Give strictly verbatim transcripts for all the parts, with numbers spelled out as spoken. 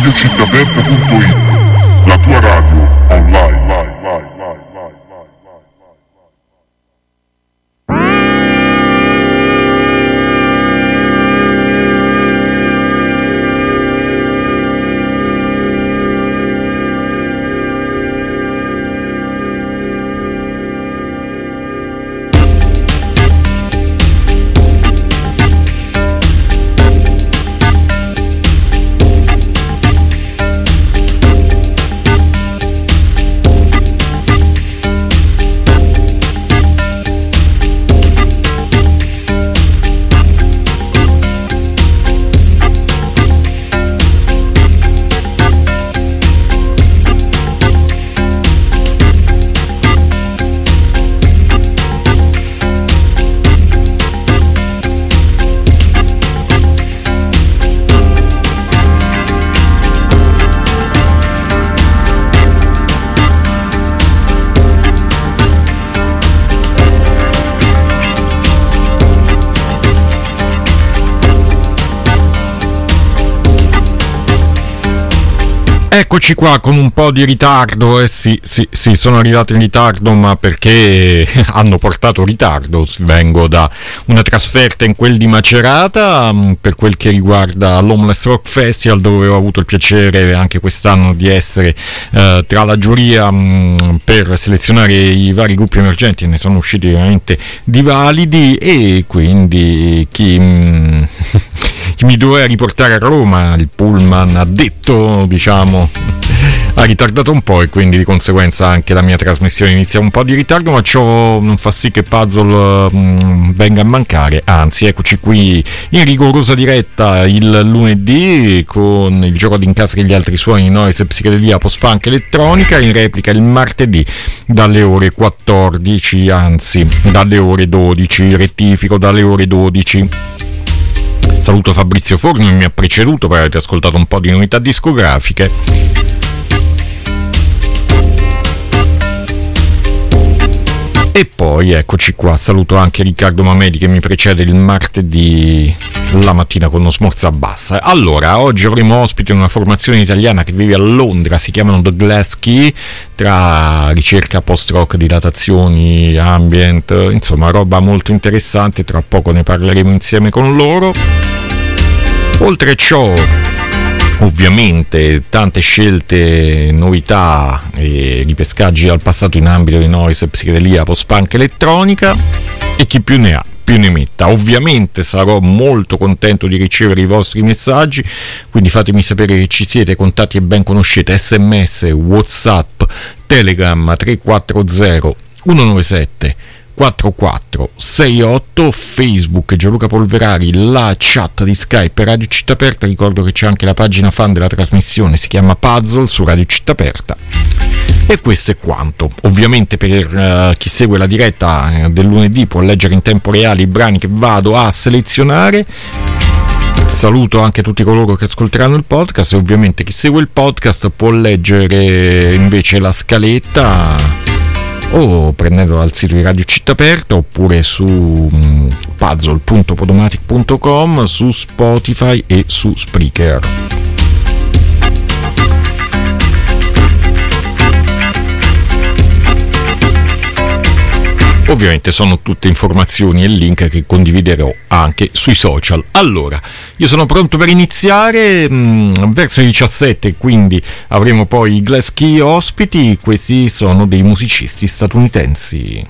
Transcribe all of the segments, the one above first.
radio città aperta punto it, la tua radio online. Eccoci qua con un po' di ritardo, eh sì, sì, sì, sono arrivato in ritardo, ma perché hanno portato ritardo. Vengo da una trasferta in quel di Macerata per quel che riguarda l'Homeless Rock Festival, dove ho avuto il piacere anche quest'anno di essere eh, tra la giuria mh, per selezionare i vari gruppi emergenti, e ne sono usciti veramente di validi, e quindi chi, mh, chi mi doveva riportare a Roma, il pullman addetto, diciamo, ha ritardato un po', e quindi di conseguenza anche la mia trasmissione inizia un po' di ritardo, ma ciò non fa sì che Puzzle mh, venga a mancare. Anzi, eccoci qui in rigorosa diretta il lunedì con il gioco in casa degli altri suoni, noise, psichedelia, post-punk, elettronica, in replica il martedì dalle ore quattordici, anzi dalle ore dodici, rettifico, dalle ore dodici. Saluto Fabrizio Forni, mi ha preceduto per aver ascoltato un po' di novità discografiche. E poi eccoci qua, saluto anche Riccardo Mameli che mi precede il martedì la mattina con uno Smorza Bassa. Allora, oggi avremo ospite una formazione italiana che vive a Londra, si chiamano The Glass Key, tra ricerca post-rock, dilatazioni, ambient, insomma roba molto interessante, tra poco ne parleremo insieme con loro. Oltre a ciò, ovviamente tante scelte, novità e ripescaggi dal passato in ambito di noise, psichedelia, post-punk, elettronica, e chi più ne ha più ne metta. Ovviamente sarò molto contento di ricevere i vostri messaggi, quindi fatemi sapere che ci siete, contatti e ben conoscete, sms, whatsapp, telegram tre quattro zero uno nove sette quattro quattro sei otto, Facebook Gianluca Polverari, la chat di Skype Radio Città Aperta. Ricordo che c'è anche la pagina fan della trasmissione, si chiama Puzzle, su Radio Città Aperta. E questo è quanto. Ovviamente per uh, chi segue la diretta uh, del lunedì può leggere in tempo reale i brani che vado a selezionare. Saluto anche tutti coloro che ascolteranno il podcast, e ovviamente chi segue il podcast può leggere invece la scaletta o prendendolo dal sito di Radio Città Aperta, oppure su um, puzzle punto podomatic punto com, su Spotify e su Spreaker. Ovviamente sono tutte informazioni e link che condividerò anche sui social. Allora, io sono pronto per iniziare, mh, verso i diciassette, quindi avremo poi i Glass Key ospiti. Questi sono dei musicisti statunitensi.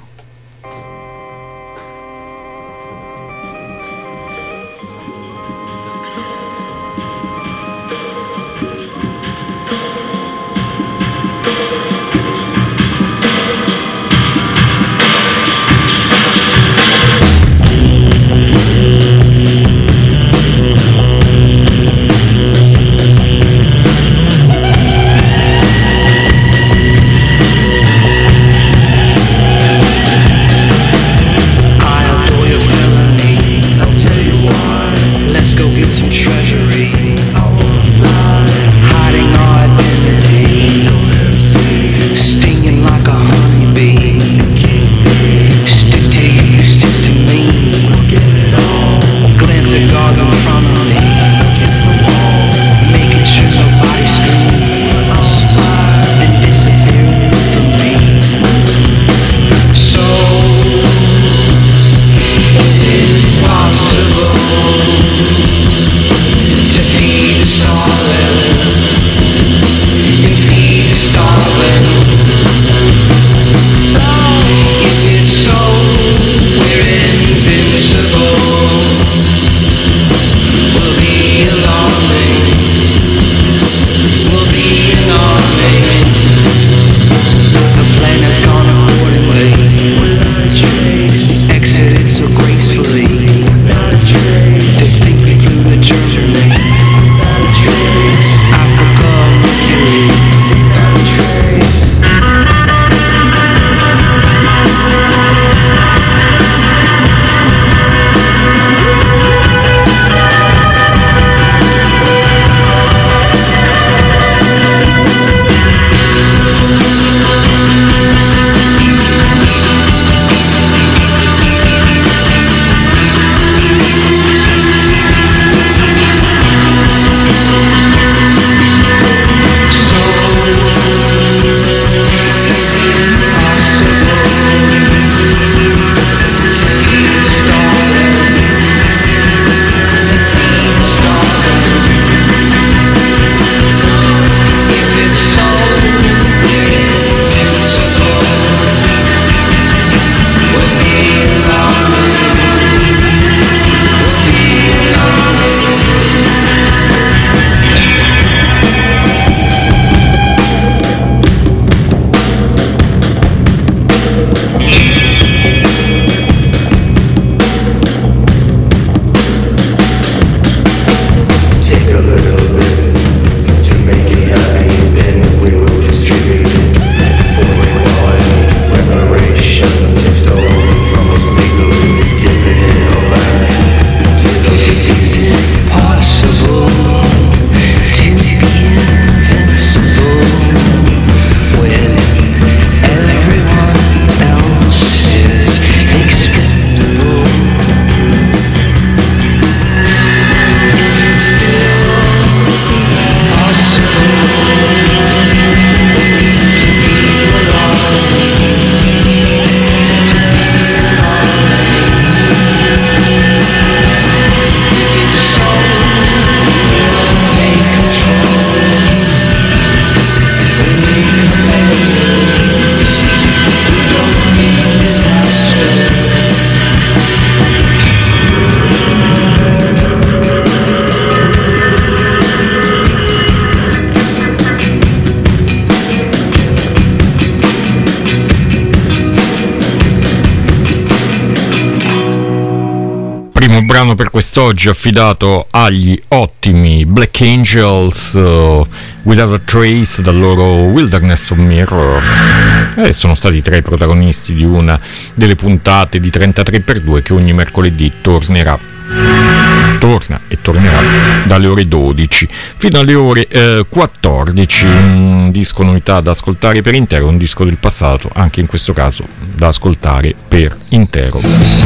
Ultimo brano per quest'oggi affidato agli ottimi Black Angels, uh, Without a Trace, dal loro Wilderness of Mirrors, e sono stati tra i protagonisti di una delle puntate di trentatré per due che ogni mercoledì tornerà torna e tornerà dalle ore dodici fino alle ore eh, quattordici. Un disco novità da ascoltare per intero, un disco del passato anche in questo caso da ascoltare per intero.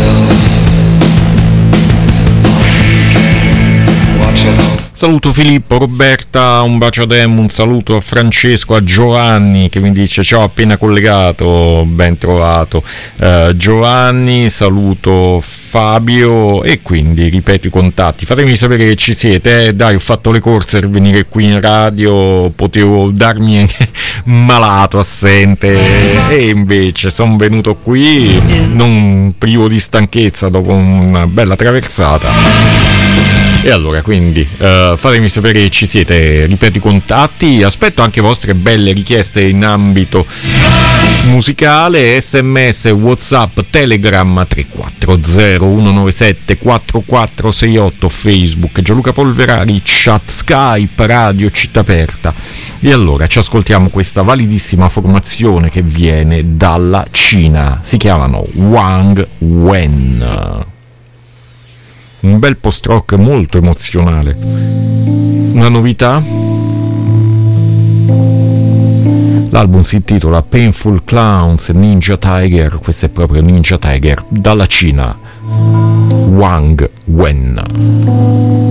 Saluto Filippo, Roberta, un bacio a Dem, un saluto a Francesco, a Giovanni che mi dice ciao, appena collegato, ben trovato uh, Giovanni, saluto Fabio e quindi ripeto i contatti, fatemi sapere che ci siete, eh, dai, ho fatto le corse per venire qui in radio, potevo darmi malato, assente, e invece sono venuto qui non privo di stanchezza dopo una bella traversata. E allora, quindi, uh, fatemi sapere che ci siete, ripeto i contatti, aspetto anche vostre belle richieste in ambito musicale, sms, whatsapp, telegram tre quattro zero uno nove sette quattro quattro sei otto, facebook Gianluca Polverari, chat Skype, radio Città Aperta. E allora ci ascoltiamo questa validissima formazione che viene dalla Cina, si chiamano Wang Wen. Un bel post-rock molto emozionale. Una novità? L'album si intitola Painful Clowns Ninja Tiger, questo è proprio Ninja Tiger, dalla Cina, Wang Wen.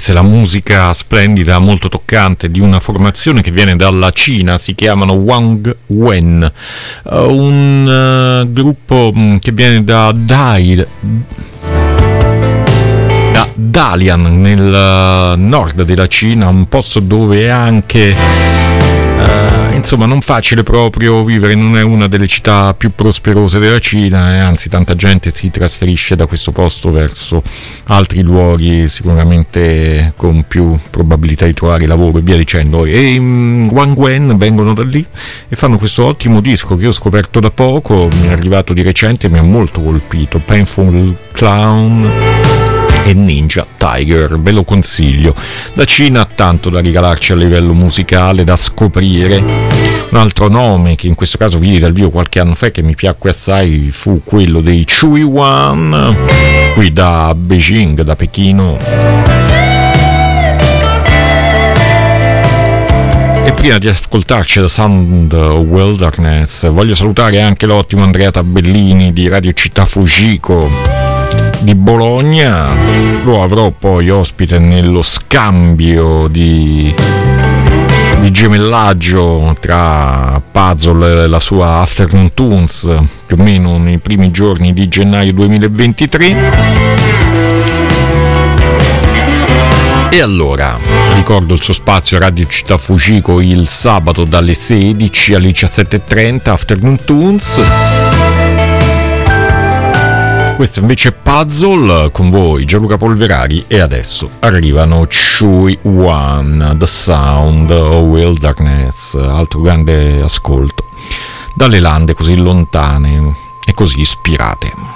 Questa è la musica splendida, molto toccante di una formazione che viene dalla Cina, si chiamano Wang Wen, uh, un uh, gruppo um, che viene da Dai, da Dalian nel uh, nord della Cina, un posto dove è anche uh, insomma non facile proprio vivere, non è una delle città più prosperose della Cina, e anzi tanta gente si trasferisce da questo posto verso altri luoghi sicuramente con più probabilità di trovare lavoro e via dicendo. E um, Wang Wen vengono da lì e fanno questo ottimo disco che io ho scoperto da poco, mi è arrivato di recente e mi ha molto colpito, Painful Clown e Ninja Tiger, ve lo consiglio. La Cina ha tanto da regalarci a livello musicale, da scoprire. Un altro nome che in questo caso vidi dal vivo qualche anno fa e che mi piacque assai fu quello dei Chui Wan, qui da Beijing, da Pechino. E prima di ascoltarci da Sound Wilderness voglio salutare anche l'ottimo Andrea Tabellini di Radio Città Fujiko di Bologna. Lo avrò poi ospite nello scambio di, di gemellaggio tra Puzzle e la sua Afternoon Tunes, più o meno nei primi giorni di gennaio duemilaventitré. E allora ricordo il suo spazio a Radio Città Fujiko il sabato dalle sedici alle diciassette e trenta, Afternoon Tunes. Questo invece è Puzzle, con voi Gianluca Polverari, e adesso arrivano Chui Wan, The Sound of Wilderness, altro grande ascolto, dalle lande così lontane e così ispirate.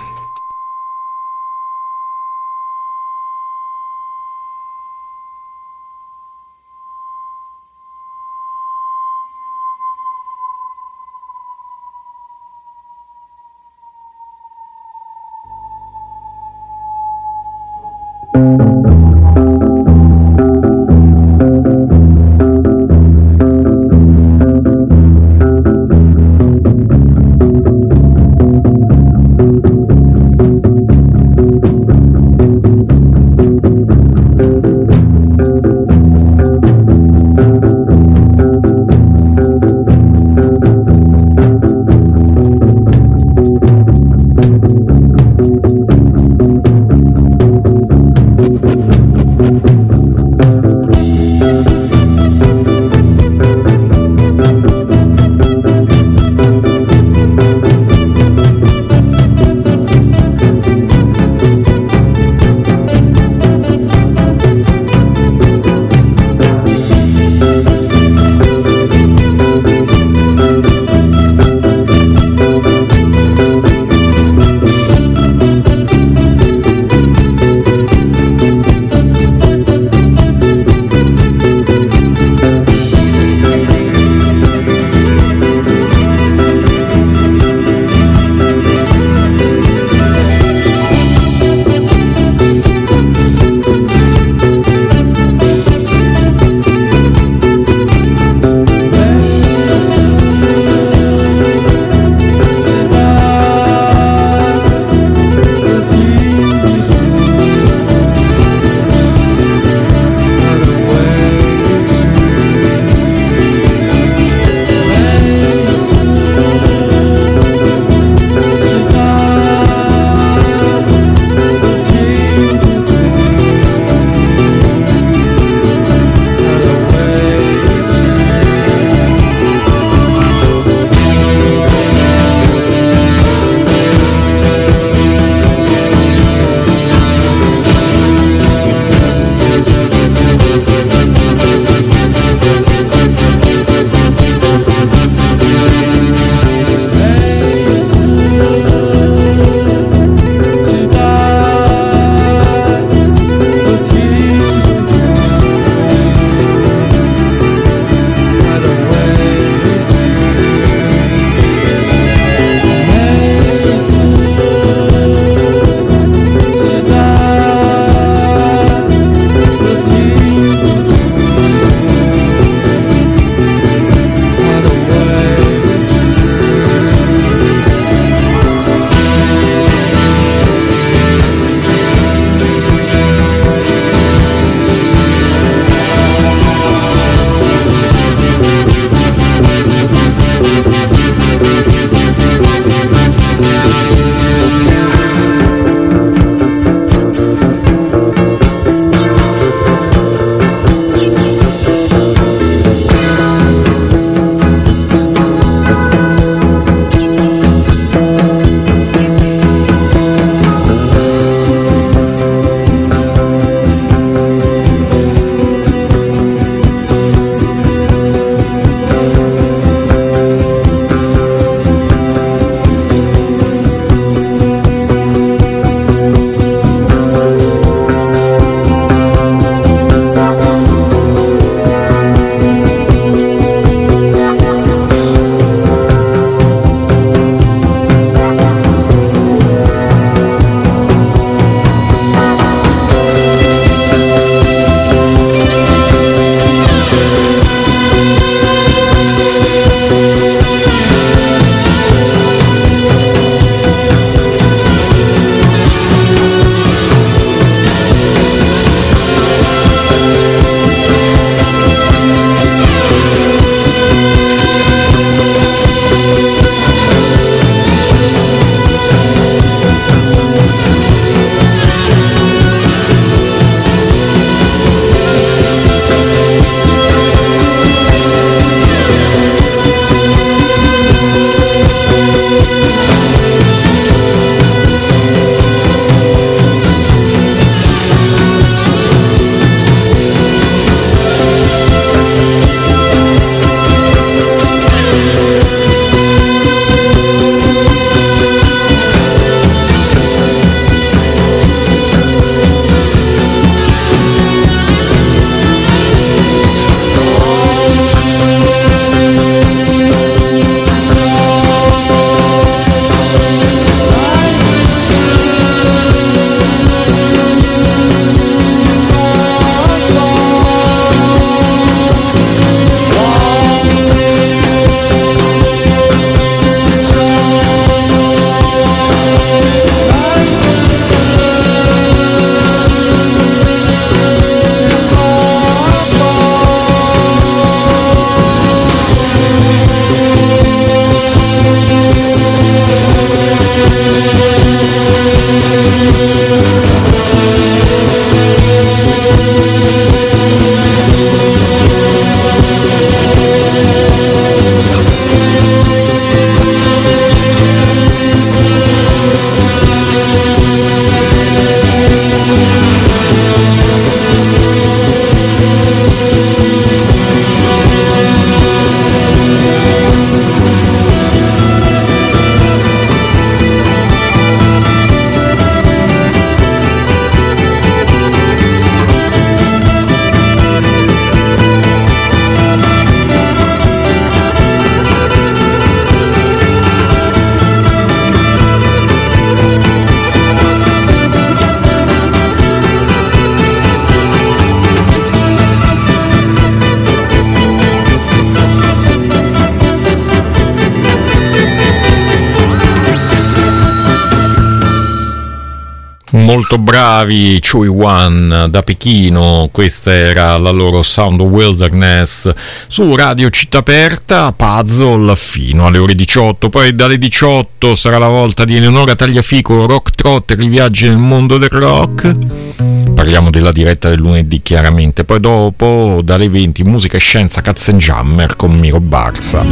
Molto bravi Choi Wan da Pechino, questa era la loro Sound of Wilderness su Radio Città Aperta, Puzzle fino alle ore diciotto, poi dalle diciotto sarà la volta di Eleonora Tagliafico, Rock Trotter, i viaggi nel mondo del rock, parliamo della diretta del lunedì chiaramente, poi dopo dalle venti musica e scienza Katzenjammer con Miro Barza.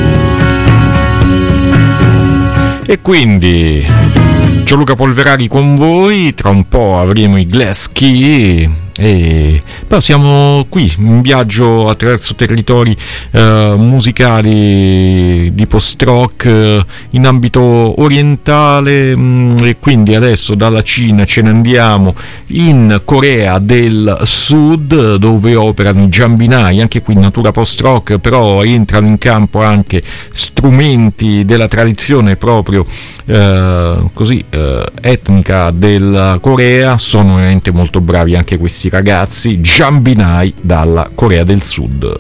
E quindi Gianluca Polverari con voi, tra un po' avremo i Glass Key e poi siamo qui in viaggio attraverso territori eh, musicali di post-rock eh, in ambito orientale, mh, e quindi adesso dalla Cina ce ne andiamo in Corea del Sud, dove operano i Jambinai, anche qui in natura post-rock, però entrano in campo anche strumenti della tradizione proprio eh, così eh, etnica della Corea. Sono veramente molto bravi anche questi ragazzi Jambinai dalla Corea del Sud.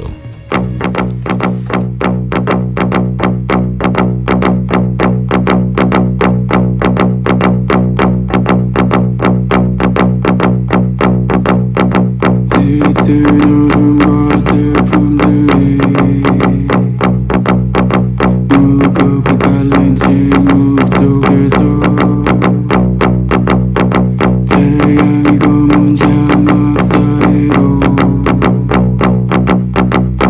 Thank you.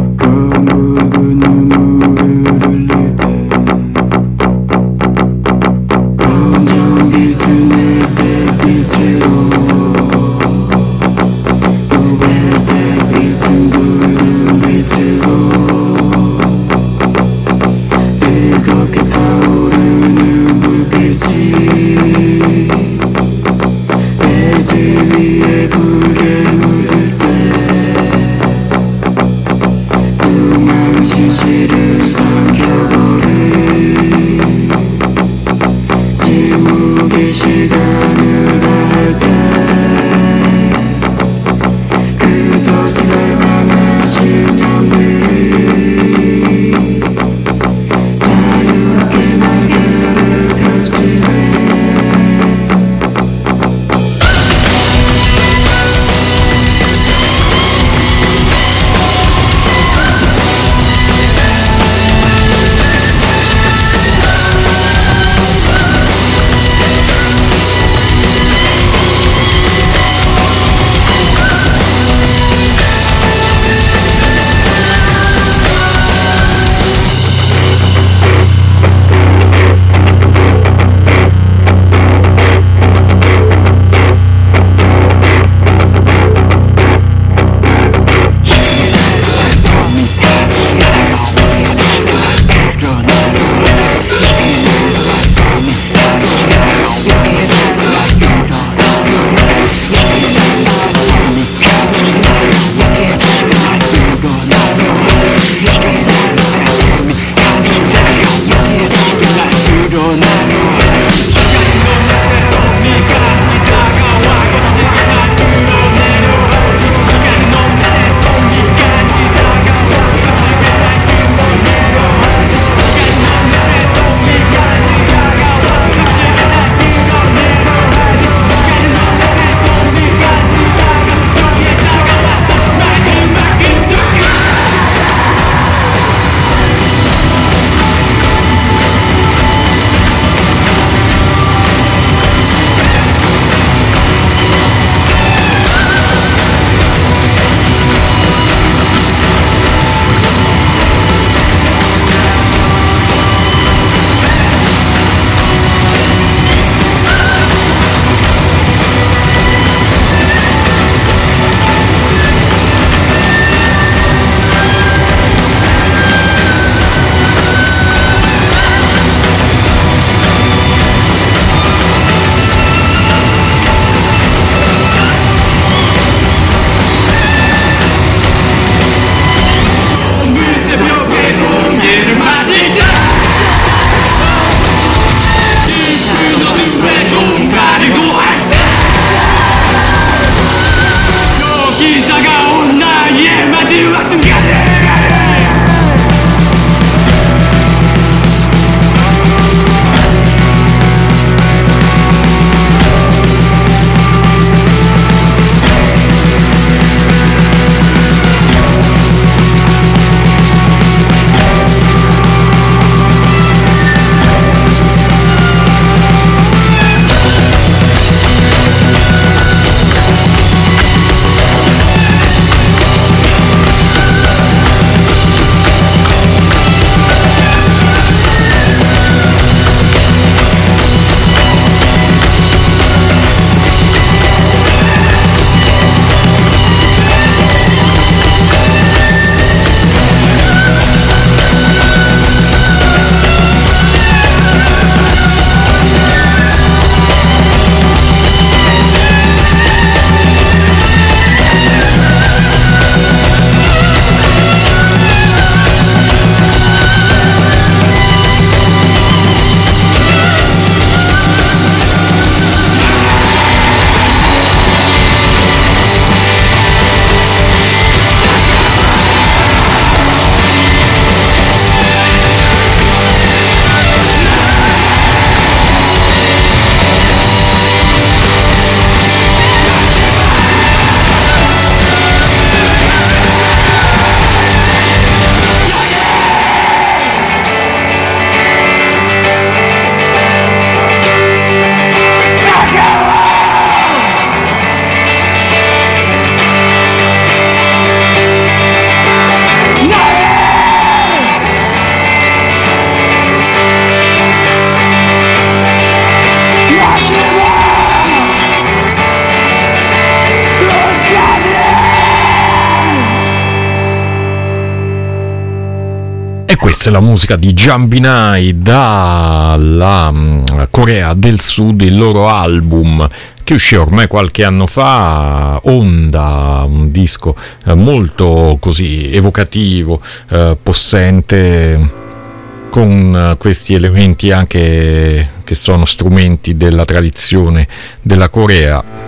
Questa è la musica di Jambinai dalla Corea del Sud, il loro album che uscì ormai qualche anno fa, Onda, un disco molto così evocativo, eh, possente, con questi elementi anche che sono strumenti della tradizione della Corea,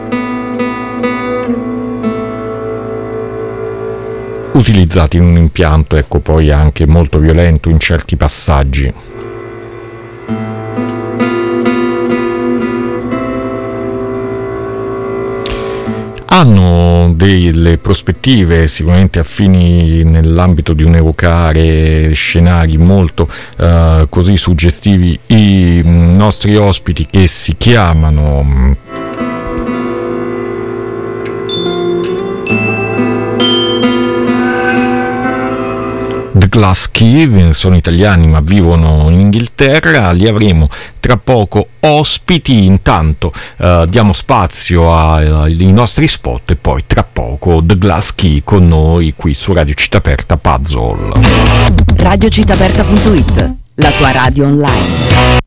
utilizzati in un impianto, ecco, poi anche molto violento in certi passaggi. Hanno delle prospettive sicuramente affini nell'ambito di un evocare scenari molto eh, così suggestivi i nostri ospiti, che si chiamano The Glass Key, sono italiani ma vivono in Inghilterra. Li avremo tra poco ospiti. Intanto eh, diamo spazio ai nostri spot e poi tra poco The Glass Key con noi qui su Radio Città Aperta Puzzle. radio città aperta punto it, la tua radio online.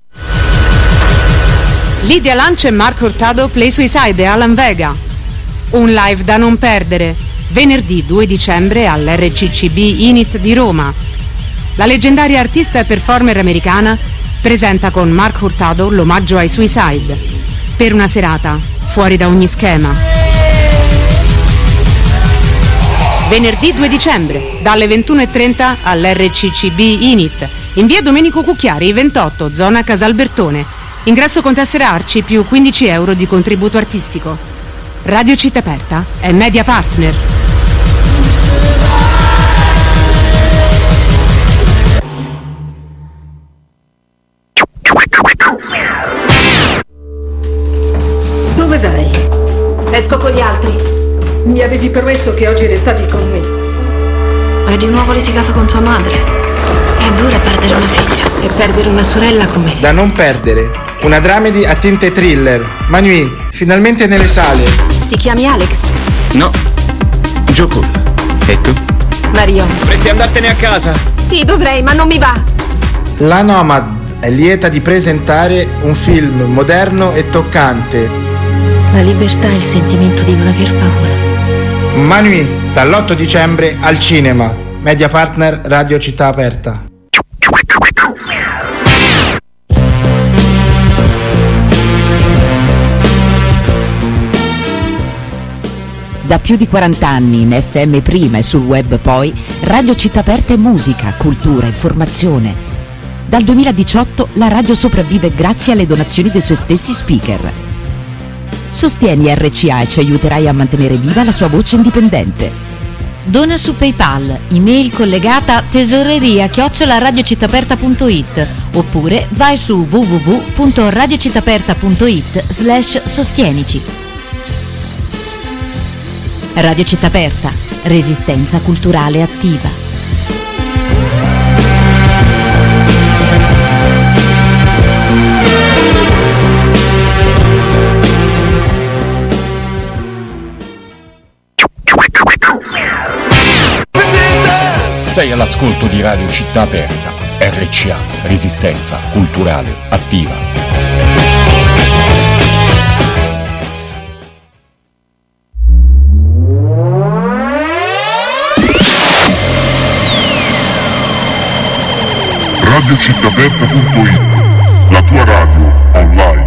Lidia Lance e Marco Hurtado, Play Suicide e Alan Vega. Un live da non perdere, venerdì due dicembre all'R C C B Init di Roma. La leggendaria artista e performer americana presenta con Marco Hurtado l'omaggio ai Suicide, per una serata fuori da ogni schema. Venerdì due dicembre, dalle ventuno e trenta all'R C C B Init, in via Domenico Cucchiari ventotto, zona Casalbertone. Ingresso con tessera Arci più quindici euro di contributo artistico. Radio Città Aperta è media partner. Dove vai? Esco con gli altri. Mi avevi promesso che oggi restavi con me. Hai di nuovo litigato con tua madre. È dura perdere una figlia e perdere una sorella come. Da non perdere. Una dramedy a tinte thriller. Manui, finalmente nelle sale. Ti chiami Alex? No, Gioco. E tu? Mario. Dovresti andartene a casa. Sì, dovrei, ma non mi va. La Nomad è lieta di presentare un film moderno e toccante. La libertà è il sentimento di non aver paura. Manui, dall'otto dicembre al cinema. Media partner Radio Città Aperta. Da più di quaranta anni in F M prima e sul web poi, Radio Città Aperta è musica, cultura, informazione. Dal duemiladiciotto la radio sopravvive grazie alle donazioni dei suoi stessi speaker. Sostieni R C A e ci aiuterai a mantenere viva la sua voce indipendente. Dona su PayPal, email collegata tesoreria chiocciola radiocittaperta punto it oppure vai su w w w punto radiocittaperta punto it slash sostienici. Radio Città Aperta, resistenza culturale attiva. Sei all'ascolto di Radio Città Aperta, R C A, resistenza culturale attiva. radio città aperta punto it, la tua radio online.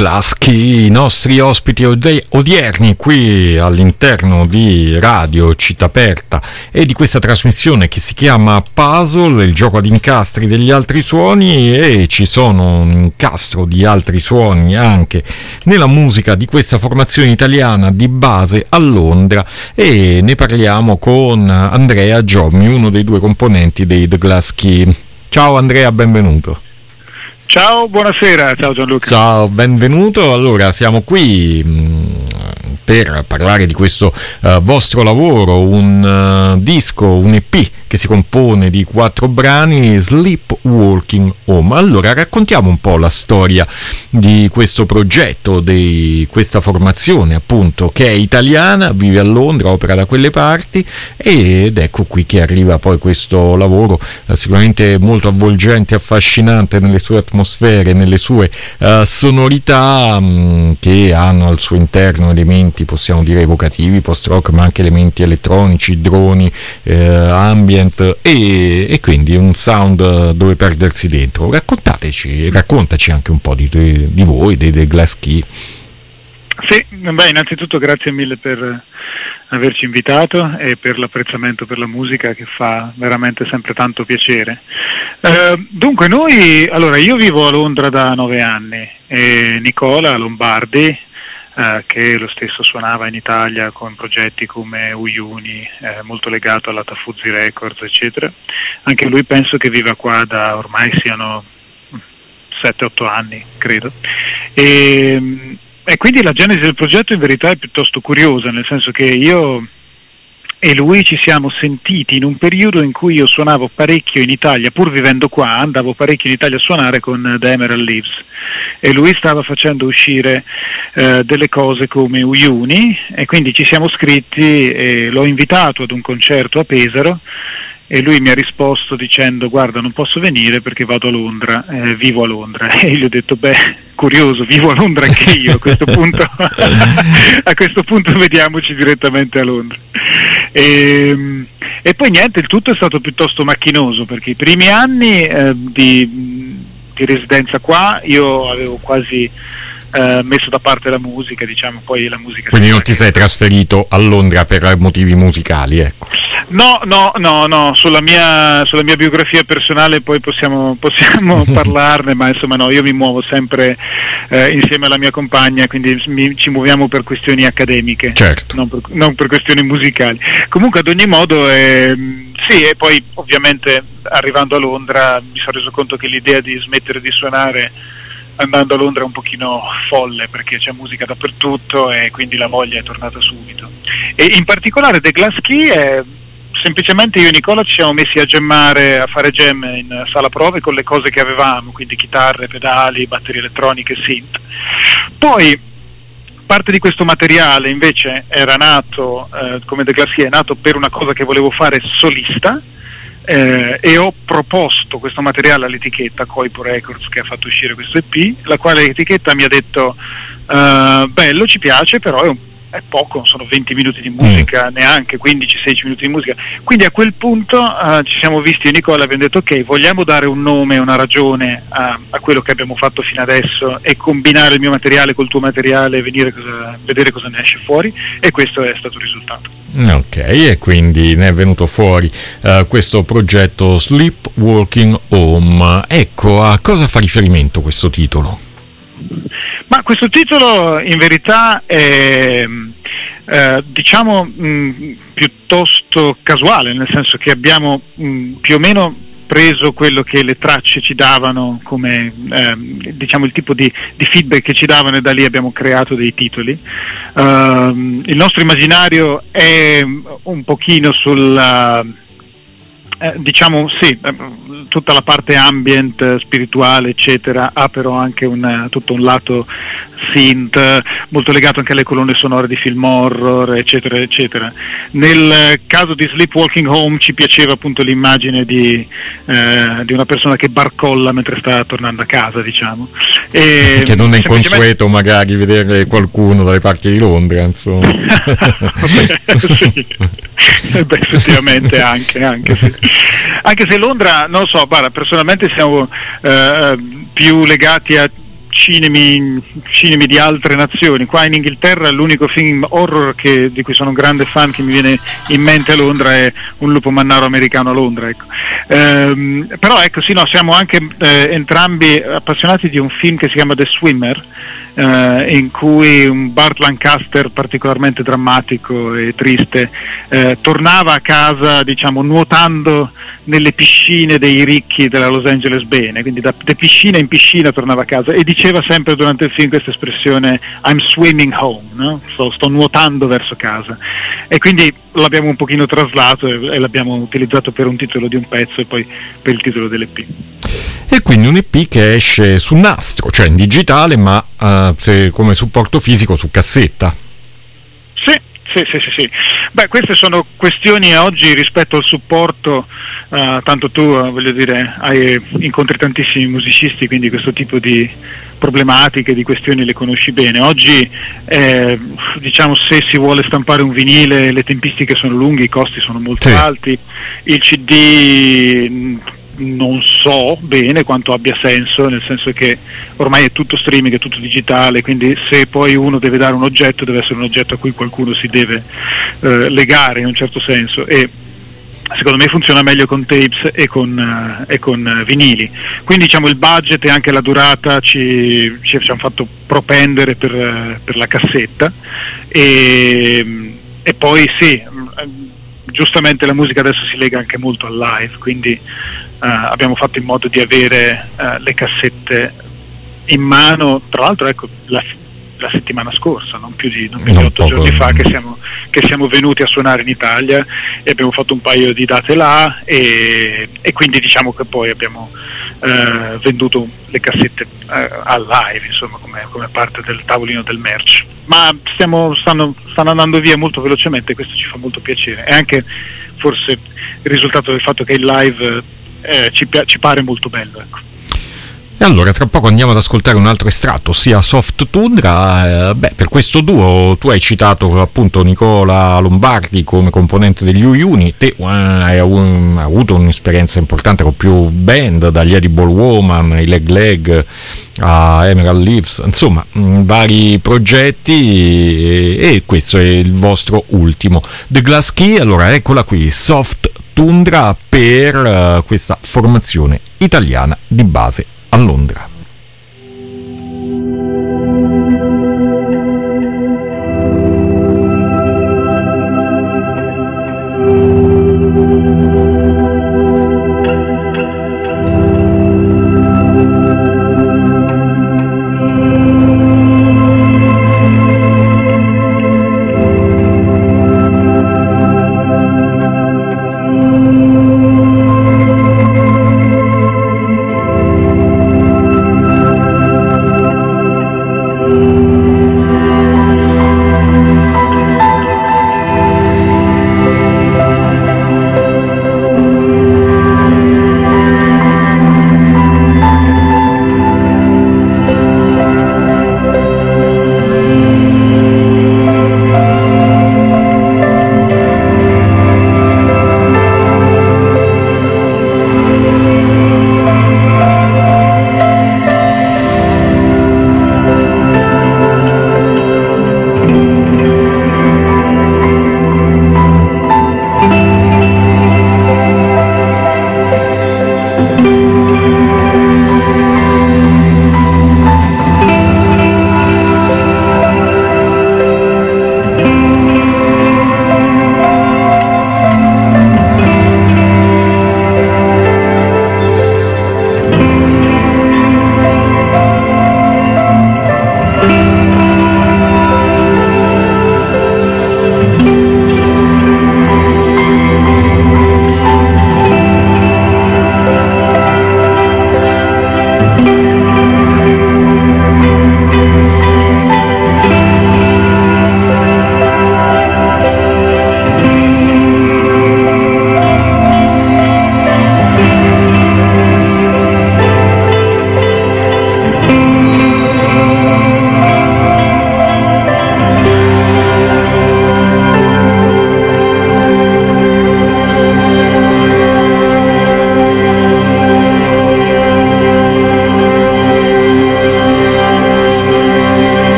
Glasky, i nostri ospiti odierni qui all'interno di Radio Città Aperta e di questa trasmissione che si chiama Puzzle, il gioco ad incastri degli altri suoni, e ci sono un incastro di altri suoni anche nella musica di questa formazione italiana di base a Londra, e ne parliamo con Andrea Giommi, uno dei due componenti dei The Glasky. Ciao Andrea, benvenuto. Ciao, buonasera, ciao Gianluca. Ciao, benvenuto. Allora, siamo qui mh, per parlare di questo uh, vostro lavoro, un uh, disco, un E P che si compone di quattro brani, Sleepwalking Home. Allora, raccontiamo un po' la storia di questo progetto, di questa formazione appunto che è italiana, vive a Londra, opera da quelle parti, ed ecco qui che arriva poi questo lavoro uh, sicuramente molto avvolgente, affascinante nelle sue atmosfere, nelle sue uh, sonorità mh, che hanno al suo interno elementi, possiamo dire, evocativi, post-rock, ma anche elementi elettronici, droni, eh, ambient, e, e quindi un sound dove perdersi dentro. Raccontateci, raccontaci anche un po' di, di voi, dei, dei Glasky. Sì, beh, innanzitutto grazie mille per averci invitato e per l'apprezzamento per la musica, che fa veramente sempre tanto piacere. Uh, dunque noi, allora io vivo a Londra da nove anni e Nicola Lombardi, Uh, che lo stesso suonava in Italia con progetti come Uyuni, eh, molto legato alla Tafuzzi Records, eccetera. Anche lui penso che viva qua da ormai siano sette otto anni, credo. E, e quindi la genesi del progetto in verità è piuttosto curiosa, nel senso che io e lui ci siamo sentiti in un periodo in cui io suonavo parecchio in Italia, pur vivendo qua, andavo parecchio in Italia a suonare con The Emerald Leaves, e lui stava facendo uscire eh, delle cose come Uyuni, e quindi ci siamo scritti e l'ho invitato ad un concerto a Pesaro, e lui mi ha risposto dicendo: guarda, non posso venire perché vado a Londra, eh, vivo a Londra. E gli ho detto: beh, curioso, vivo a Londra anche io, a questo punto a questo punto vediamoci direttamente a Londra. E, e poi niente, il tutto è stato piuttosto macchinoso, perché i primi anni eh, di, di residenza qua io avevo quasi eh, messo da parte la musica, diciamo, poi la musica... Quindi non ti sei trasferito a Londra per motivi musicali, ecco. No, no, no, no, sulla mia, sulla mia biografia personale poi possiamo, possiamo parlarne, ma insomma no, io mi muovo sempre eh, insieme alla mia compagna, quindi mi, ci muoviamo per questioni accademiche, certo. non, per, non per questioni musicali. Comunque ad ogni modo, eh, sì, e poi ovviamente arrivando a Londra mi sono reso conto che l'idea di smettere di suonare andando a Londra è un pochino folle, perché c'è musica dappertutto e quindi la voglia è tornata subito. E in particolare The Glasky è... semplicemente io e Nicola ci siamo messi a gemmare, a fare jam in sala prove con le cose che avevamo, quindi chitarre, pedali, batterie elettroniche, synth. Poi parte di questo materiale invece era nato, eh, come The Glasky è nato per una cosa che volevo fare solista, eh, e ho proposto questo materiale all'etichetta Koipo Records, che ha fatto uscire questo E P, la quale etichetta mi ha detto uh, bello, ci piace, però è un è poco, sono venti minuti di musica, mm. neanche quindici sedici minuti di musica. Quindi a quel punto uh, ci siamo visti io e Nicola, abbiamo detto ok, vogliamo dare un nome, una ragione a, a quello che abbiamo fatto fino adesso e combinare il mio materiale col tuo materiale e venire cosa, vedere cosa ne esce fuori, e questo è stato il risultato. Ok, e quindi ne è venuto fuori uh, questo progetto Sleepwalking Home. Ecco, a cosa fa riferimento questo titolo? Ma questo titolo in verità è eh, diciamo mh, piuttosto casuale, nel senso che abbiamo mh, più o meno preso quello che le tracce ci davano come eh, diciamo il tipo di, di feedback che ci davano, e da lì abbiamo creato dei titoli. Uh, il nostro immaginario è un pochino sulla Eh, diciamo sì, eh, tutta la parte ambient, spirituale, eccetera, ha però anche un, tutto un lato synth, molto legato anche alle colonne sonore di film horror, eccetera, eccetera. Nel caso di Sleepwalking Home ci piaceva appunto l'immagine di, eh, di una persona che barcolla mentre sta tornando a casa, diciamo. E che non è inconsueto magari vedere qualcuno dalle parti di Londra, insomma. Beh, sì. Beh, effettivamente anche, anche, sì. Anche se Londra, non lo so, guarda, personalmente siamo eh, più legati a cinemi, cinemi di altre nazioni. Qua in Inghilterra l'unico film horror che, di cui sono un grande fan, che mi viene in mente a Londra, è Un lupo mannaro americano a Londra, ecco. Ehm, però ecco sì, no, siamo anche eh, entrambi appassionati di un film che si chiama The Swimmer, eh, in cui un Burt Lancaster particolarmente drammatico e triste eh, tornava a casa, diciamo, nuotando nelle piscine dei ricchi della Los Angeles bene, quindi da, da piscina in piscina tornava a casa, e diceva sempre durante il film questa espressione I'm swimming home, no? sto, sto nuotando verso casa, e quindi l'abbiamo un pochino traslato e, e l'abbiamo utilizzato per un titolo di un pezzo e poi per il titolo dell'E P. E quindi un E P che esce su nastro, cioè in digitale, ma uh, se, come supporto fisico su cassetta. Sì, sì, sì, sì, sì. Beh, queste sono questioni oggi rispetto al supporto, uh, tanto tu, uh, voglio dire, hai, incontri tantissimi musicisti, quindi questo tipo di problematiche, di questioni le conosci bene. Oggi, eh, diciamo, se si vuole stampare un vinile, le tempistiche sono lunghe, i costi sono molto sì. alti, il C D non so bene quanto abbia senso, nel senso che ormai è tutto streaming, è tutto digitale, quindi se poi uno deve dare un oggetto, deve essere un oggetto a cui qualcuno si deve eh, legare in un certo senso, e secondo me funziona meglio con tapes e con, uh, e con uh, vinili. Quindi diciamo il budget e anche la durata ci, ci, ci hanno fatto propendere per, uh, per la cassetta, e, e poi sì, giustamente la musica adesso si lega anche molto al live, quindi uh, abbiamo fatto in modo di avere uh, le cassette in mano. Tra l'altro, ecco, la, la settimana scorsa, non più di, non più di otto giorni fa, che siamo, che siamo venuti a suonare in Italia e abbiamo fatto un paio di date là, e, e quindi diciamo che poi abbiamo uh, venduto le cassette uh, al live, insomma, come, come parte del tavolino del merch. Ma stiamo, stanno, stanno andando via molto velocemente, questo ci fa molto piacere, e anche forse il risultato del fatto che il live eh, ci, ci pare molto bello, ecco. E allora tra poco andiamo ad ascoltare un altro estratto, ossia Soft Tundra. Eh, beh, per questo duo tu hai citato appunto Nicola Lombardi come componente degli Uyuni, te uh, hai, un, hai avuto un'esperienza importante con più band, dagli Edible Woman, i Leg Leg a Emerald Leaves, insomma mh, vari progetti, e, e questo è il vostro ultimo, The Glass Key. Allora eccola qui, Soft Tundra, per uh, questa formazione italiana di base a Londra. Thank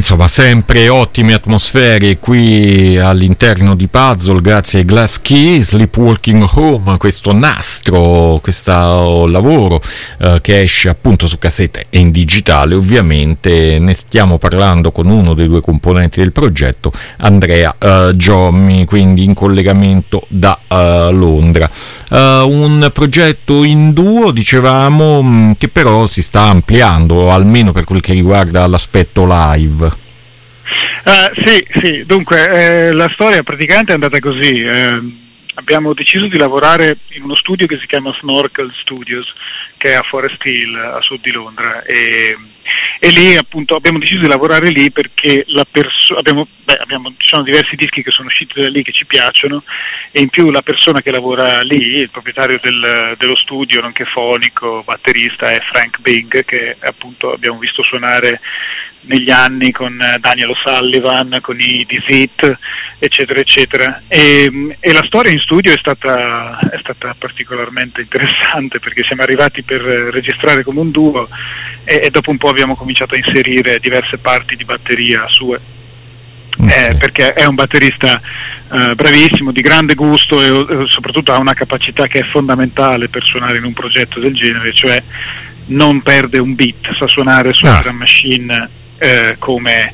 insomma, sempre ottime atmosfere qui all'interno di Puzzle, grazie ai Glass Key, Sleepwalking Home, questo nastro, questo lavoro eh, che esce appunto su cassetta e in digitale. Ovviamente ne stiamo parlando con uno dei due componenti del progetto, Andrea eh, Giommi, quindi in collegamento da eh, Londra. Uh, un progetto in duo, dicevamo, mh, che però si sta ampliando, almeno per quel che riguarda l'aspetto live. Uh, sì, sì, dunque eh, la storia praticamente è andata così. Eh, abbiamo deciso di lavorare in uno studio che si chiama Snorkel Studios, che è a Forest Hill, a sud di Londra, e, e lì appunto abbiamo deciso di lavorare lì perché la perso- abbiamo, beh, abbiamo, ci sono diversi dischi che sono usciti da lì che ci piacciono, e in più la persona che lavora lì, il proprietario del, dello studio, nonché fonico, batterista, è Frank Bing, che appunto abbiamo visto suonare negli anni con Daniel O'Sullivan, con i Dizit, eccetera eccetera, e, e la storia in studio è stata, è stata particolarmente interessante, perché siamo arrivati per registrare come un duo e, e dopo un po' abbiamo cominciato a inserire diverse parti di batteria sue. Okay. Eh, perché è un batterista eh, bravissimo, di grande gusto, e eh, soprattutto ha una capacità che è fondamentale per suonare in un progetto del genere, cioè non perde un beat, sa suonare su una drum machine eh, come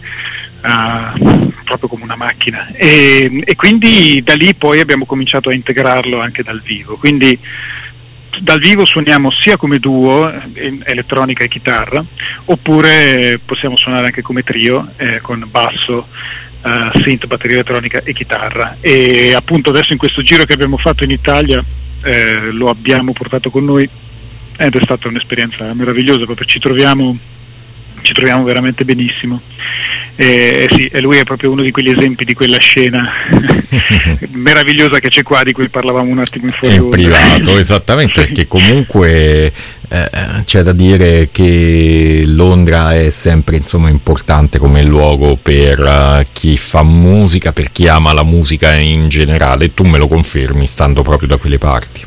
uh, proprio come una macchina, e, e quindi da lì poi abbiamo cominciato a integrarlo anche dal vivo. Quindi dal vivo suoniamo sia come duo, eh, elettronica e chitarra, oppure possiamo suonare anche come trio, eh, con basso, uh, synth, batteria elettronica e chitarra. E appunto adesso in questo giro che abbiamo fatto in Italia eh, lo abbiamo portato con noi ed è stata un'esperienza meravigliosa, proprio ci troviamo ci troviamo veramente benissimo. E, sì, e lui è proprio uno di quegli esempi di quella scena meravigliosa che c'è qua, di cui parlavamo un attimo in fuori in privato, esattamente, sì. Perché comunque eh, c'è da dire che Londra è sempre, insomma, importante come luogo per uh, chi fa musica, per chi ama la musica in generale, e tu me lo confermi stando proprio da quelle parti.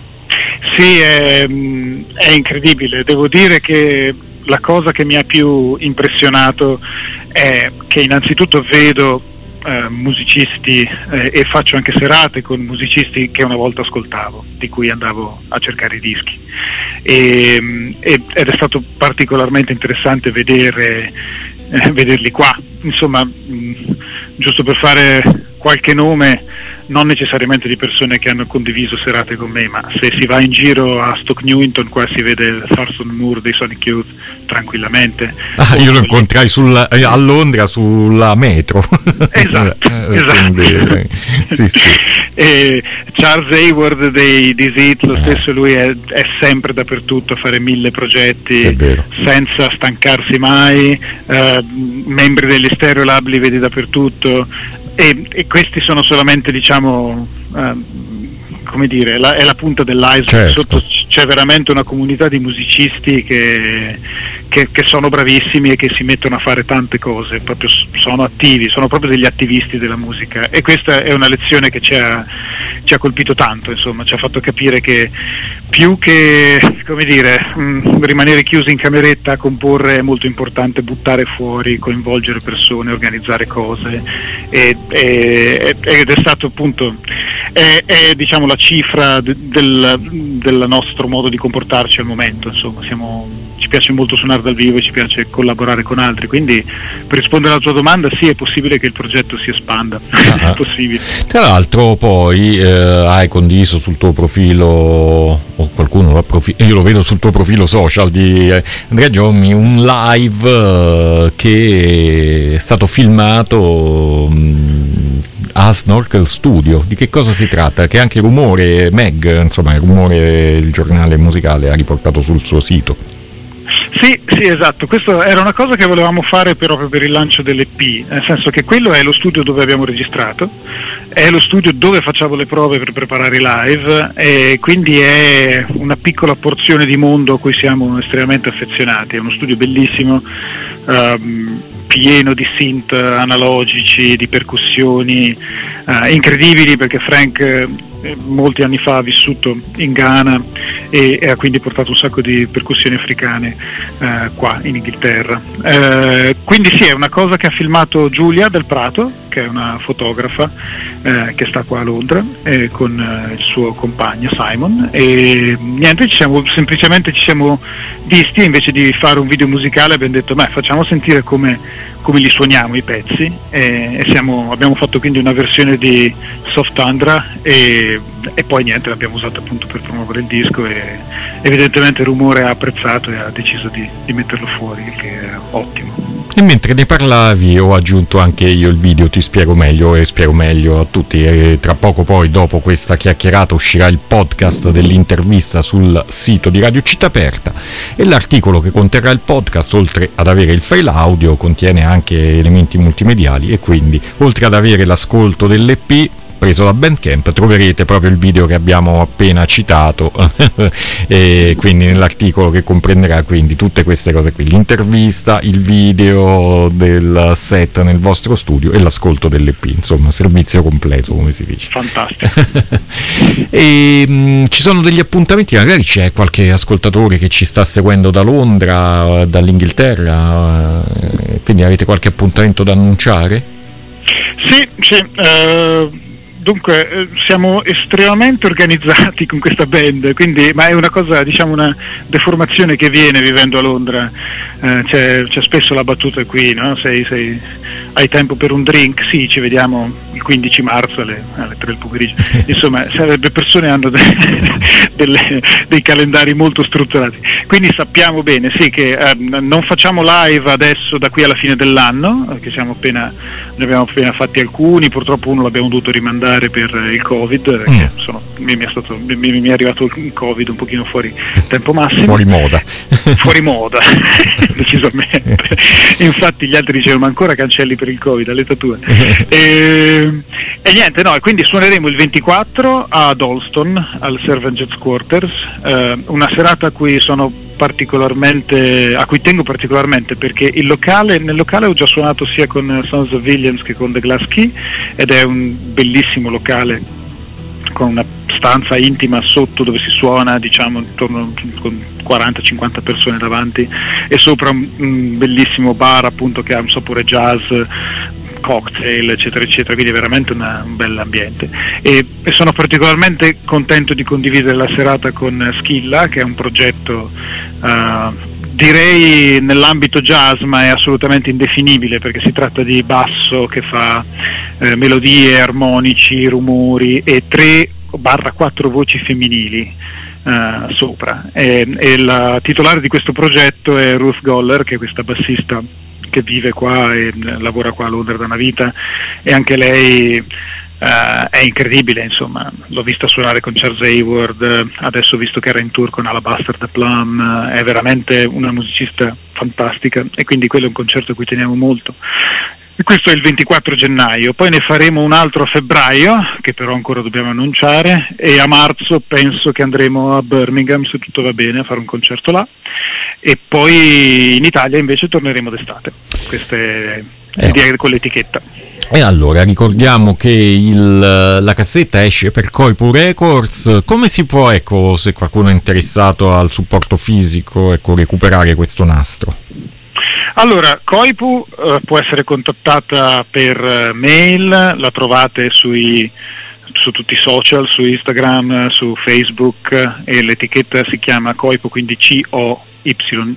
Sì, è, è incredibile. Devo dire che la cosa che mi ha più impressionato è che innanzitutto vedo eh, musicisti eh, e faccio anche serate con musicisti che una volta ascoltavo, di cui andavo a cercare i dischi, e, e, ed è stato particolarmente interessante vedere, eh, vederli qua. Insomma, mh, giusto per fare qualche nome, non necessariamente di persone che hanno condiviso serate con me, ma se si va in giro a Stoke Newington, qua si vede Thurston Moore dei Sonic Youth tranquillamente. Ah, io lo incontrai sulla, a Londra sulla metro. Esatto, esatto. Quindi, sì, sì. E Charles Hayward dei Dizit, lo stesso, lui è, è sempre dappertutto a fare mille progetti senza stancarsi mai, eh, membri degli Stereolab li vedi dappertutto. E, e questi sono solamente, diciamo, uh, come dire, la, è la punta dell'iceberg. Certo. Sotto c'è veramente una comunità di musicisti che, che, che sono bravissimi e che si mettono a fare tante cose, proprio sono attivi, sono proprio degli attivisti della musica, e questa è una lezione che ci ha, ci ha colpito tanto, insomma, ci ha fatto capire che più che, come dire, mh, rimanere chiusi in cameretta a comporre, è molto importante buttare fuori, coinvolgere persone, organizzare cose, e, e, ed è stato appunto è, è diciamo la cifra de, del, del nostro modo di comportarci al momento. Insomma, siamo, ci piace molto suonare dal vivo e ci piace collaborare con altri, quindi per rispondere alla tua domanda, sì, è possibile che il progetto si espanda. Ah. È possibile. Tra l'altro poi eh, hai condiviso sul tuo profilo, o qualcuno lo profi- io lo vedo sul tuo profilo social di eh, Andrea Giommi, un live eh, che è stato filmato mh, a Snorkel Studio. Di che cosa si tratta? Che anche Rumore Meg, insomma, il Rumore, il giornale musicale, ha riportato sul suo sito. Sì, sì, esatto, questa era una cosa che volevamo fare proprio per il lancio dell'E P, nel senso che quello è lo studio dove abbiamo registrato, è lo studio dove facciamo le prove per preparare i live, e quindi è una piccola porzione di mondo a cui siamo estremamente affezionati. È uno studio bellissimo, um, pieno di synth analogici, di percussioni uh, incredibili, perché Frank eh, molti anni fa ha vissuto in Ghana e, e ha quindi portato un sacco di percussioni africane eh, qua in Inghilterra. Eh, quindi sì, è una cosa che ha filmato Giulia Del Prato, che è una fotografa eh, che sta qua a Londra eh, con eh, il suo compagno Simon, e niente, ci siamo, semplicemente ci siamo visti, invece di fare un video musicale abbiamo detto beh, facciamo sentire come, come li suoniamo i pezzi, e, e siamo, abbiamo fatto quindi una versione di Soft Tundra e, e poi niente, l'abbiamo usata appunto per promuovere il disco, e evidentemente Rumore ha apprezzato e ha deciso di, di metterlo fuori, che è ottimo. E mentre ne parlavi ho aggiunto anche io il video, ti spiego meglio e spiego meglio a tutti, e tra poco poi dopo questa chiacchierata uscirà il podcast dell'intervista sul sito di Radio Città Aperta, e l'articolo che conterrà il podcast, oltre ad avere il file audio, contiene anche elementi multimediali, e quindi oltre ad avere l'ascolto dell'E P preso da Bandcamp troverete proprio il video che abbiamo appena citato e quindi nell'articolo, che comprenderà quindi tutte queste cose qui, l'intervista, il video del set nel vostro studio e l'ascolto dell'E P, insomma servizio completo, come si dice. Fantastico. E mh, ci sono degli appuntamenti, magari c'è qualche ascoltatore che ci sta seguendo da Londra, dall'Inghilterra, eh, quindi avete qualche appuntamento da annunciare? Sì, sì, eh... Dunque, eh, siamo estremamente organizzati con questa band, quindi, ma è una cosa, diciamo, una deformazione che viene vivendo a Londra. Eh, c'è, c'è spesso la battuta qui, no? Sei, sei, hai tempo per un drink? Sì, ci vediamo il quindici marzo alle, alle tre del pomeriggio. Insomma, le persone hanno de, delle, dei calendari molto strutturati. Quindi sappiamo bene, sì, che eh, non facciamo live adesso da qui alla fine dell'anno, che siamo appena, ne abbiamo appena fatti alcuni, purtroppo uno l'abbiamo dovuto rimandare per il Covid, mm. che sono, mi, mi, è stato, mi, mi è arrivato il Covid un pochino fuori tempo massimo. Fuori moda. Fuori moda, decisamente. Infatti gli altri dicevano, ma ancora cancelli per il Covid, all'età tua. e, e niente, no, quindi suoneremo il ventiquattro ad Alston, al Servant Jets Quarters, eh, una serata a cui sono particolarmente, a cui tengo particolarmente, perché il locale, nel locale ho già suonato sia con Sons of Williams che con The Glass Key, ed è un bellissimo locale con una stanza intima sotto dove si suona, diciamo intorno con quaranta cinquanta persone davanti, e sopra un, un bellissimo bar appunto che ha un sapore jazz, cocktail eccetera eccetera, quindi è veramente una, un bel ambiente, e, e sono particolarmente contento di condividere la serata con Schilla, che è un progetto uh, direi nell'ambito jazz, ma è assolutamente indefinibile, perché si tratta di basso che fa eh, melodie, armonici, rumori e tre barra quattro voci femminili uh, sopra, e, e la titolare di questo progetto è Ruth Goller, che è questa bassista che vive qua e lavora qua a Londra da una vita, e anche lei uh, è incredibile, insomma, l'ho vista suonare con Charles Hayward, adesso ho visto che era in tour con Alabaster the Plum, è veramente una musicista fantastica, e quindi quello è un concerto a cui teniamo molto. E questo è il ventiquattro gennaio, poi ne faremo un altro a febbraio, che però ancora dobbiamo annunciare, e a marzo penso che andremo a Birmingham, se tutto va bene, a fare un concerto là, e poi in Italia invece torneremo d'estate, queste eh. con l'etichetta. E allora ricordiamo che il, la cassetta esce per Coipu Records. Come si può, ecco, se qualcuno è interessato al supporto fisico, ecco, recuperare questo nastro? Allora, Coipu uh, può essere contattata per uh, mail, la trovate sui, su tutti i social, su Instagram, su Facebook, e l'etichetta si chiama Coipu, quindi C O Y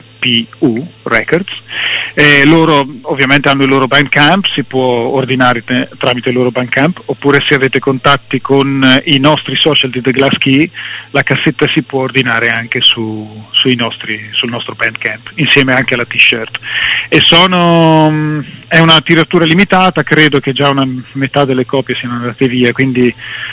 P U Records. Eh, loro ovviamente hanno il loro Bandcamp, si può ordinare te, tramite il loro Bandcamp, oppure se avete contatti con eh, i nostri social di The Glass Key, la cassetta si può ordinare anche su, sui nostri, sul nostro Bandcamp, insieme anche alla t-shirt. E sono mh, è una tiratura limitata, credo che già una metà delle copie siano andate via, quindi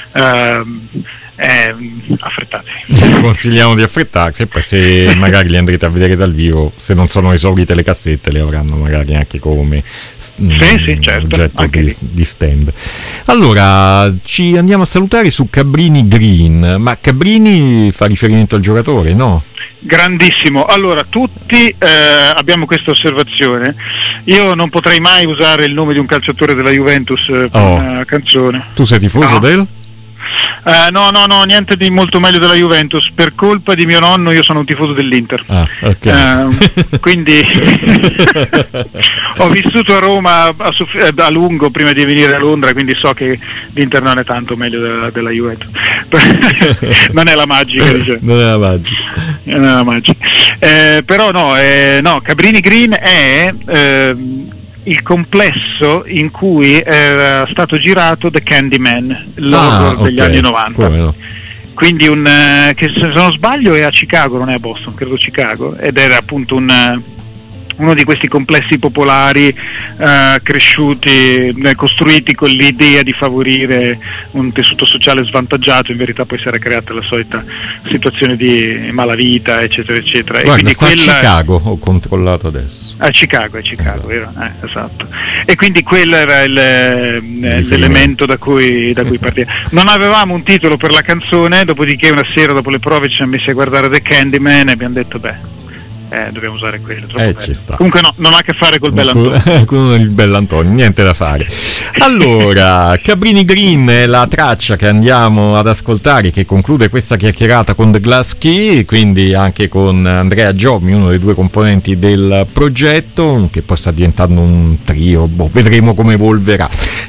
ehm, Eh, affrettatevi. Consigliamo di affrettarsi, e poi se magari li andrete a vedere dal vivo, se non sono esaurite le cassette, le avranno magari anche come sì, mh, sì, certo, oggetto di, di stand. Allora ci andiamo a salutare su Cabrini Green, ma Cabrini fa riferimento al giocatore, no? Grandissimo. Allora, tutti eh, abbiamo questa osservazione. Io non potrei mai usare il nome di un calciatore della Juventus per oh. una canzone. Tu sei tifoso no. del? Uh, no, no, no, niente di molto meglio della Juventus. Per colpa di mio nonno io sono un tifoso dell'Inter. Ah, okay. uh, quindi ho vissuto a Roma a, a, a lungo prima di venire a Londra, quindi so che l'Inter non è tanto meglio della, della Juventus. Non è la magica, diciamo. Non è la magica. Non è la magica. Eh, però no, eh, no, Cabrini Green è eh, il complesso in cui era stato girato The Candyman, l'horror ah, degli okay. anni novanta. No? Quindi un eh, che se non sbaglio è a Chicago, non è a Boston, credo Chicago, ed era appunto un uno di questi complessi popolari eh, cresciuti, eh, costruiti con l'idea di favorire un tessuto sociale svantaggiato. In verità poi si era creata la solita situazione di malavita, eccetera eccetera. Guarda, e quindi sta quella... a Chicago, ho controllato adesso. A Chicago, a Chicago, esatto. Vero? Eh, esatto. E quindi quello era il, eh, l'elemento da cui, da cui partiva. Non avevamo un titolo per la canzone, dopodiché una sera dopo le prove ci siamo messi a guardare The Candyman e abbiamo detto beh, Eh, dobbiamo usare quello. Eh, ci sta. Comunque no, non ha a che fare col Bellantonio. Con il Bellantonio, niente da fare. Allora, Cabrini Green è la traccia che andiamo ad ascoltare, che conclude questa chiacchierata con The Glass Key, quindi anche con Andrea Giommi, uno dei due componenti del progetto, che poi sta diventando un trio, boh, vedremo come evolverà.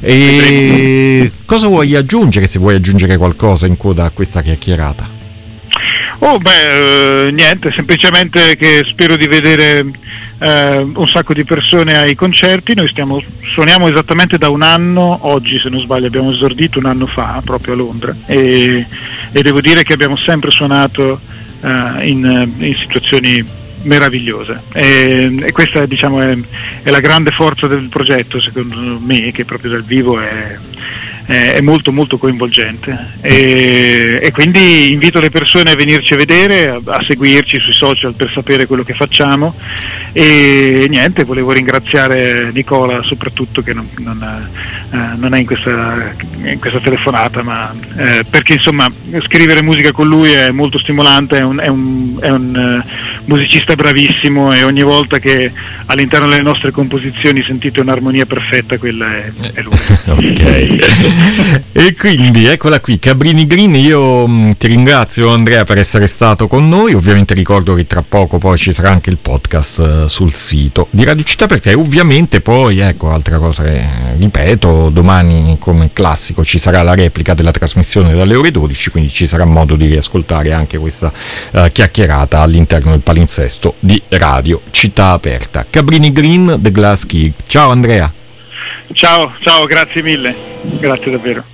E vedremo. Cosa vuoi aggiungere, se vuoi aggiungere qualcosa in coda a questa chiacchierata? Oh beh, eh, niente, semplicemente che spero di vedere eh, un sacco di persone ai concerti. Noi stiamo, suoniamo esattamente da un anno, oggi se non sbaglio abbiamo esordito un anno fa proprio a Londra, e, e devo dire che abbiamo sempre suonato eh, in, in situazioni meravigliose, e, e questa diciamo è, è la grande forza del progetto, secondo me, che proprio dal vivo è è molto molto coinvolgente, e, e quindi invito le persone a venirci a vedere, a, a seguirci sui social per sapere quello che facciamo. E niente, volevo ringraziare Nicola soprattutto, che non, non, eh, non è in questa, in questa telefonata, ma eh, perché insomma scrivere musica con lui è molto stimolante, è un, è un, è un uh, musicista bravissimo, e ogni volta che all'interno delle nostre composizioni sentite un'armonia perfetta, quella è, è lui. Ok. E quindi eccola qui, Cabrini Green. Io mh, ti ringrazio, Andrea, per essere stato con noi. Ovviamente ricordo che tra poco poi ci sarà anche il podcast uh, sul sito di Radio Città, perché ovviamente poi, ecco, altra cosa che ripeto, domani come classico ci sarà la replica della trasmissione dalle ore dodici, quindi ci sarà modo di riascoltare anche questa uh, chiacchierata all'interno del palinsesto di Radio Città Aperta. Cabrini Green, The Glass Key. Ciao Andrea. Ciao, ciao, grazie mille, grazie davvero.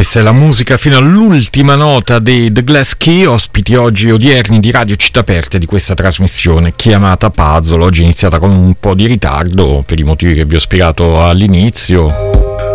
Questa è la musica fino all'ultima nota dei The Glass Key, ospiti oggi odierni di Radio Città Aperta di questa trasmissione chiamata Puzzle, oggi iniziata con un po' di ritardo per i motivi che vi ho spiegato all'inizio.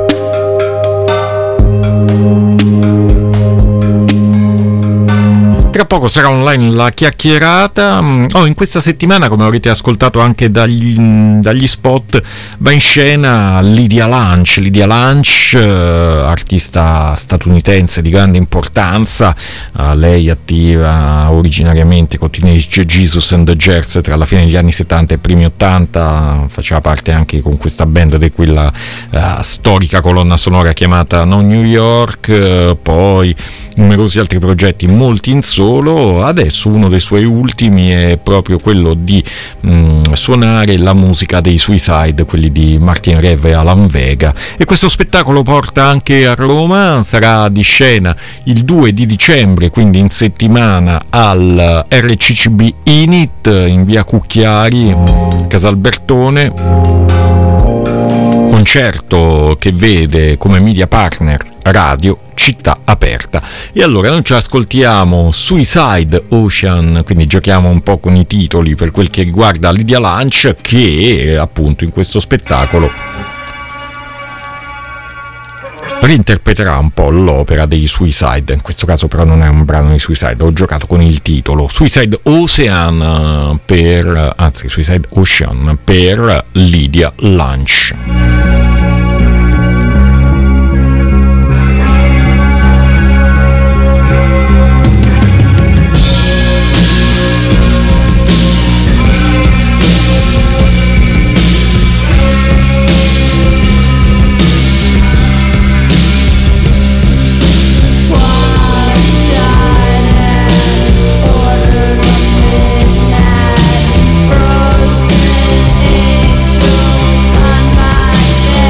Tra poco sarà online la chiacchierata. Oh, in questa settimana, come avrete ascoltato anche dagli, dagli spot, va in scena Lydia Lunch. Lydia Lunch, eh, artista statunitense di grande importanza, eh, lei attiva originariamente con Teenage Jesus and the Jets tra la fine degli anni settanta e i primi ottanta, faceva parte anche con questa band di quella eh, storica colonna sonora chiamata No New York, eh, poi numerosi altri progetti, molti in solo. Adesso uno dei suoi ultimi è proprio quello di mh, suonare la musica dei Suicide, quelli di Martin Rev e Alan Vega, e questo spettacolo porta anche a Roma, sarà di scena il due di dicembre, quindi in settimana, al R C C B Init in via Cucchiari, Casalbertone, concerto che vede come media partner Radio Città Aperta. E allora noi ci ascoltiamo Suicide Ocean, quindi giochiamo un po' con i titoli per quel che riguarda Lydia Lunch, che appunto in questo spettacolo reinterpreterà un po' l'opera dei Suicide. In questo caso però non è un brano di Suicide, ho giocato con il titolo Suicide Ocean per anzi Suicide Ocean per Lydia Lunch. Frozen angels on my bed.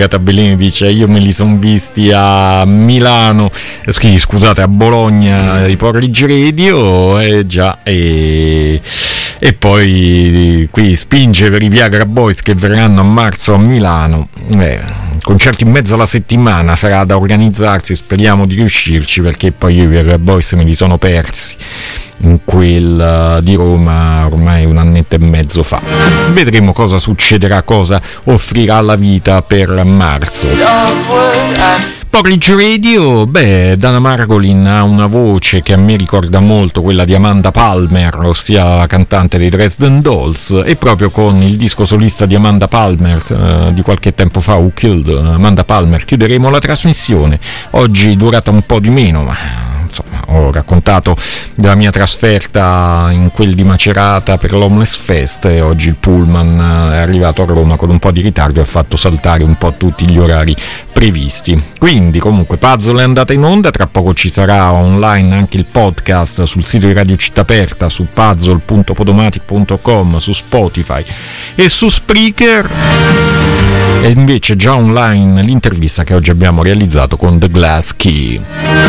Agata Bellini dice io me li son visti a Milano, eh, scusate a Bologna i Porridge Radio, eh, già, e, e poi qui spinge per i Viagra Boys che verranno a marzo a Milano, eh, concerti in mezzo alla settimana, sarà da organizzarsi, speriamo di riuscirci, perché poi io i Viagra Boys me li sono persi in quel uh, di Roma ormai un annetto e mezzo fa. Vedremo cosa succederà, cosa offrirà la vita per marzo. Porridge Radio, beh, Dana Margolin ha una voce che a me ricorda molto quella di Amanda Palmer, ossia la cantante dei Dresden Dolls, e proprio con il disco solista di Amanda Palmer eh, di qualche tempo fa, Who Killed Amanda Palmer, chiuderemo la trasmissione. Oggi durata un po' di meno, ma insomma, ho raccontato della mia trasferta in quel di Macerata per l'Homeless Fest, e oggi il pullman è arrivato a Roma con un po' di ritardo e ha fatto saltare un po' tutti gli orari previsti. Quindi comunque Puzzle è andata in onda, tra poco ci sarà online anche il podcast sul sito di Radio Città Aperta, su puzzle punto podomatic punto com, su Spotify e su Spreaker, e invece già online l'intervista che oggi abbiamo realizzato con The Glass Key.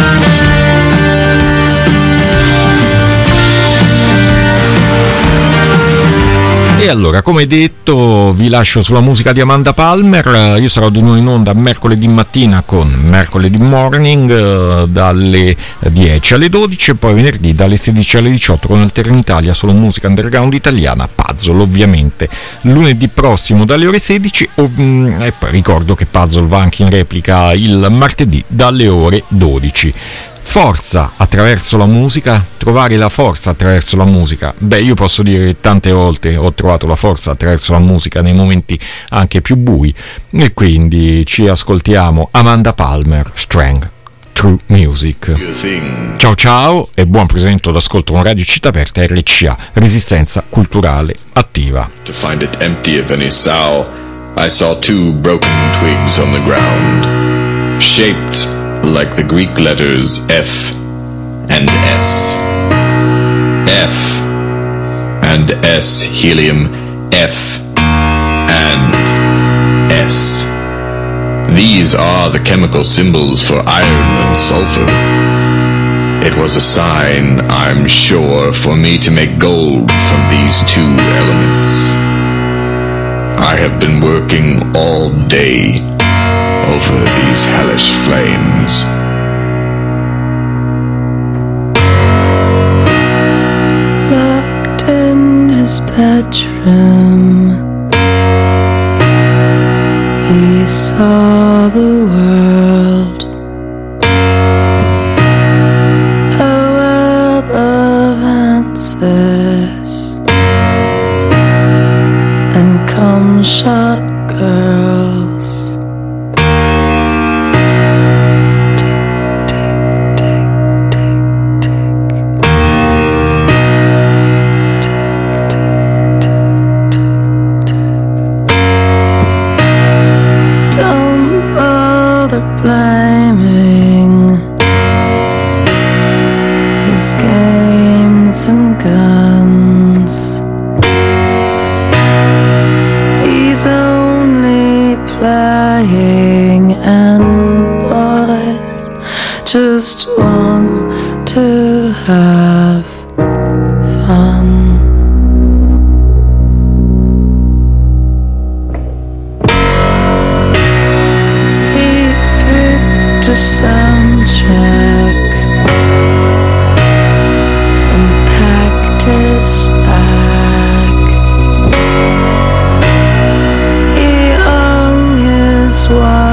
E allora, come detto, vi lascio sulla musica di Amanda Palmer. Io sarò di nuovo in onda mercoledì mattina con Mercoledì Morning dalle dieci alle dodici, e poi venerdì dalle sedici alle diciotto con Alternitalia, solo musica underground italiana, Puzzle ovviamente. Lunedì prossimo dalle ore sedici, e poi ricordo che Puzzle va anche in replica il martedì dalle ore dodici. Forza attraverso la musica, trovare la forza attraverso la musica. Beh, io posso dire che tante volte ho trovato la forza attraverso la musica nei momenti anche più bui, e quindi ci ascoltiamo Amanda Palmer, Strength True Music. Ciao ciao e buon proseguimento d'ascolto con Radio Città Aperta R C A, resistenza culturale attiva. To find it empty of any sow, I saw two broken twigs on the ground, shaped like the Greek letters F and S. F and S, helium, F and S. These are the chemical symbols for iron and sulfur. It was a sign, I'm sure, for me to make gold from these two elements. I have been working all day over these hellish flames. Locked in his bedroom, he saw the world, a web of answers, and come shot girls. Blaming his games and guns. He's only playing, and boys just want to have fun. A soundtrack and packed his bag. He hung his wife